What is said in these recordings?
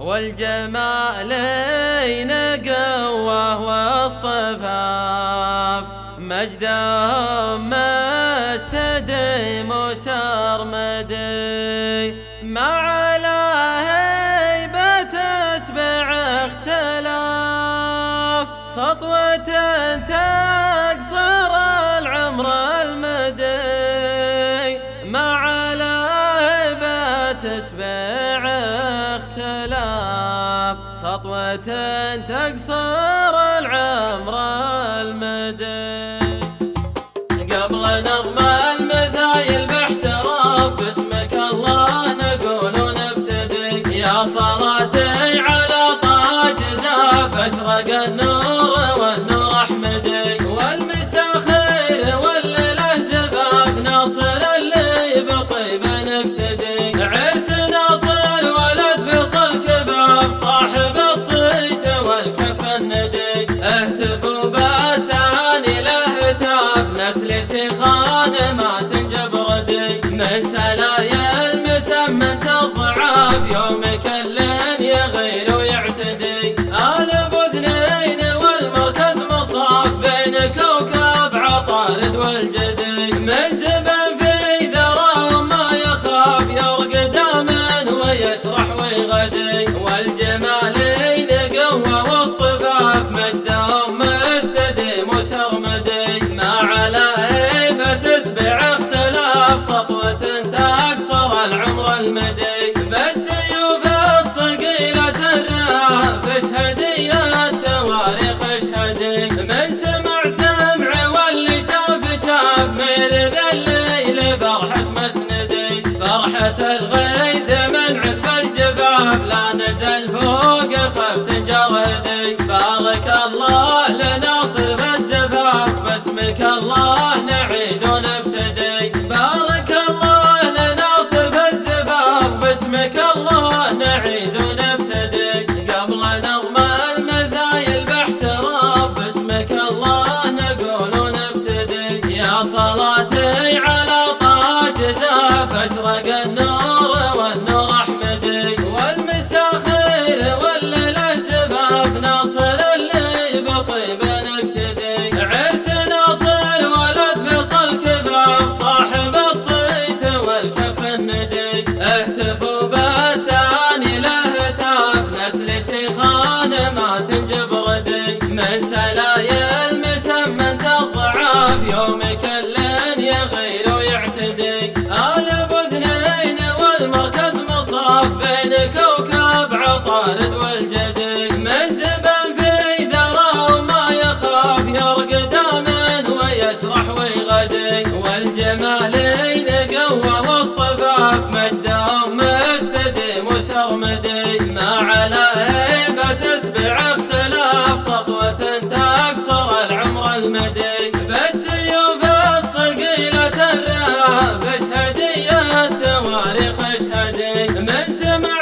والجمالين قوة واصطفاف، مجدهم مستديم وسرمدي، ما على هيبة تسبع اختلاف، سطوة تقصر العمر المدي، ما على هيبة تسبع اختلاف، سطوة تقصر العمر المدي. قبل نظم المثايل باحتراف، باسمك الله نقول ونبتدي، يا صلاتي على طه جزاف، اشرق النور والنور احمدي، والمساء خير والليله زفاف، ناصر اللي بقي بنقتدي، عرس ناصر ولد فيصل كباب، صاحب الصيت والكف الندي، اهتفوا بالتهاني لهتاف، نسل شيخان ما تنجب ردي، من سلايا المسمنت الضعاف، يومك اللين يغير ويعتدي، آل بوذنين والمركز مصاف، بين كوكب عطارد والجدي، من زبن في ذراهم ما يخاف، يرقد آمن ويسرح ويغدي، والجمالين قوة واصطفاف، مجدهم مستديم وسرمدي، ما على هيبة تسبع اختلاف، سطوة تقصر العمر المدي، بالسيوف الصقيلة الرهاف، اشهدي يا التواريخ اشهدي، من سمع واللي شاف ميل ذا الليل فرحة مسندي، فرحة الغيث من عذب الجفاف، لا نزل فوق خفت جردي، بارك الله لناصر بالزفاف، باسمك الله نعيد ونبتدي، بارك الله لناصر بالزفاف، باسمك الله نعيد ونبتدي، قبل نظم المثايل باحتراف، باسمك الله نقول ونبتدي، يا صلاتي على طه جزاف، اشرق النور والنور احمدي، والمساء خير والليله زفاف، ناصر اللي بقي بنقتدي، عرس ناصر ولد فيصل كباب، صاحب الصيت والكف الندي، اهتفوا بالتهاني لهتاف، نسل شيخان ما تنجب ردي، من سلايا المسمنت الضعاف، يومك اللين يغير ويعتدي، آل بوذنين والمركز مصاف، بين كوكب عطارد والجدي، من زبن في ذراهم ما يخاف، يرقد آمن ويسرح ويغدي، والجمالين قوة واصطفاف، مجدهم مستديم وسرمدي، ما على هيبة تسبع اختلاف، سطوة تقصر العمر المدي، بالسيوف الصقيلة الرهاف، اشهدي يا التواريخ اشهدي، من سمع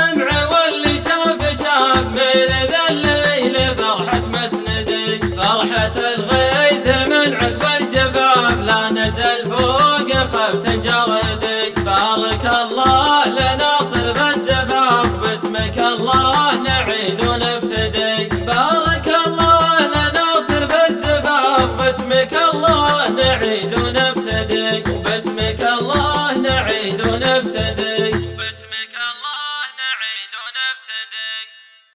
واللي شاف ميل ذا الليل فرحة مسندي، فرحة الغيث من عذب الجفاف، لا نزل فوق خفت جردي، بارك الله لناصر بالزفاف، باسمك الله نعيد ونبتدي، بارك الله لناصر بالزفاف، باسمك الله نعيد ونبتدي، وباسمك الله نعيد ونبتدي، وباسمك الله نعيد ونبتدي.